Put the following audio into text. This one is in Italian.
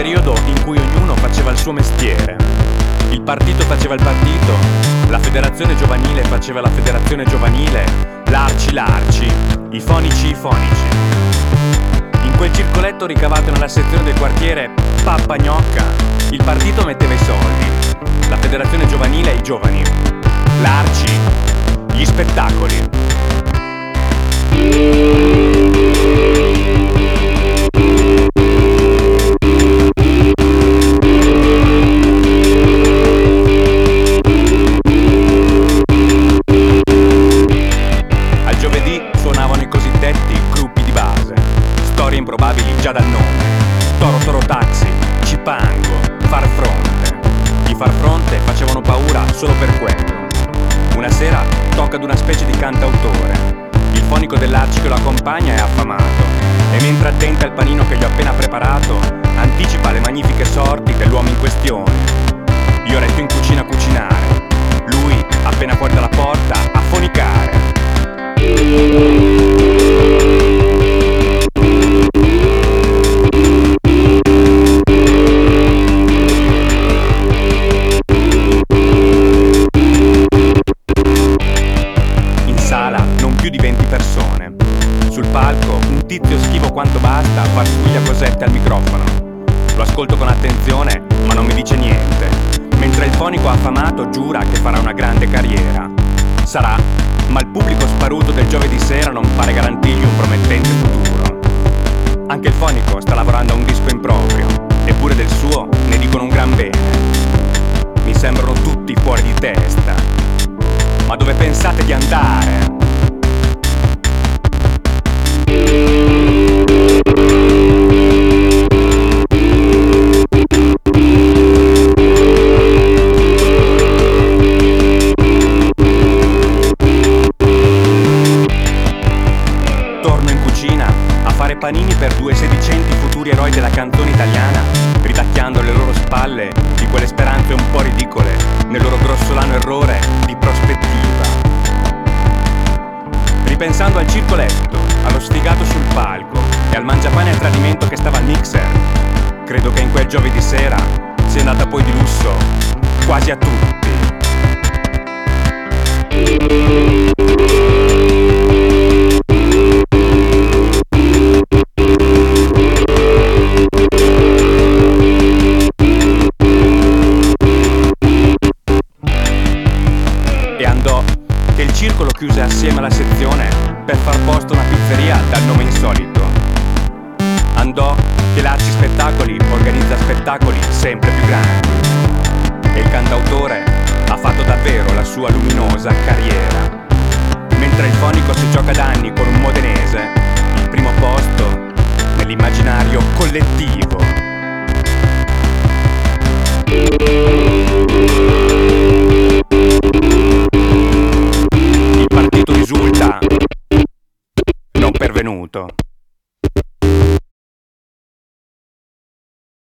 periodo in cui ognuno faceva il suo mestiere. Il partito faceva il partito, la federazione giovanile faceva la federazione giovanile, l'Arci, i fonici. In quel circoletto ricavato nella sezione del quartiere Pappa Gnocca, il partito metteva i soldi, la federazione giovanile i giovani, l'Arci, gli spettacoli. Al giovedì suonavano i cosiddetti gruppi di base, storie improbabili già dal nome: Toro Taxi, Cipango, Far Fronte. I Far Fronte facevano paura solo per quello. Una sera tocca ad una specie di cantautore. Il fonico dell'Arci che lo accompagna è affamato e mentre addenta il panino che gli ho appena preparato, anticipa le magnifiche sorti dell'uomo in questione. Io resto in cucina a cucinare, lui appena fuori dalla porta a fonicare. Più di 20 persone. Sul palco un tizio schivo quanto basta farfuglia cosette al microfono. Lo ascolto con attenzione ma non mi dice niente, mentre il fonico affamato giura che farà una grande carriera. Sarà, ma il pubblico sparuto del giovedì sera non pare garantirgli un promettente futuro. Anche il fonico sta lavorando a un disco in proprio, eppure del suo ne dicono un gran bene. Mi sembrano tutti fuori di testa. Ma dove pensate di andare? Torno in cucina a fare panini per 2 sedicenti futuri eroi della canzone italiana, ridacchiando le loro spalle di quelle speranze un po' ridicole nel loro grossolano errore di prospettiva. Ripensando al circoletto, allo sfigato sul palco e al mangiapane a tradimento che stava al mixer, credo che in quel giovedì sera sia andata poi di lusso quasi a tutti. E andò che il circolo chiuse assieme alla sezione per far posto a una pizzeria dal nome insolito. Andò che l'Arci Spettacoli organizza spettacoli sempre più grandi e il cantautore ha fatto davvero la sua luminosa carriera, mentre il fonico si gioca da anni con un modenese il primo posto nell'immaginario collettivo.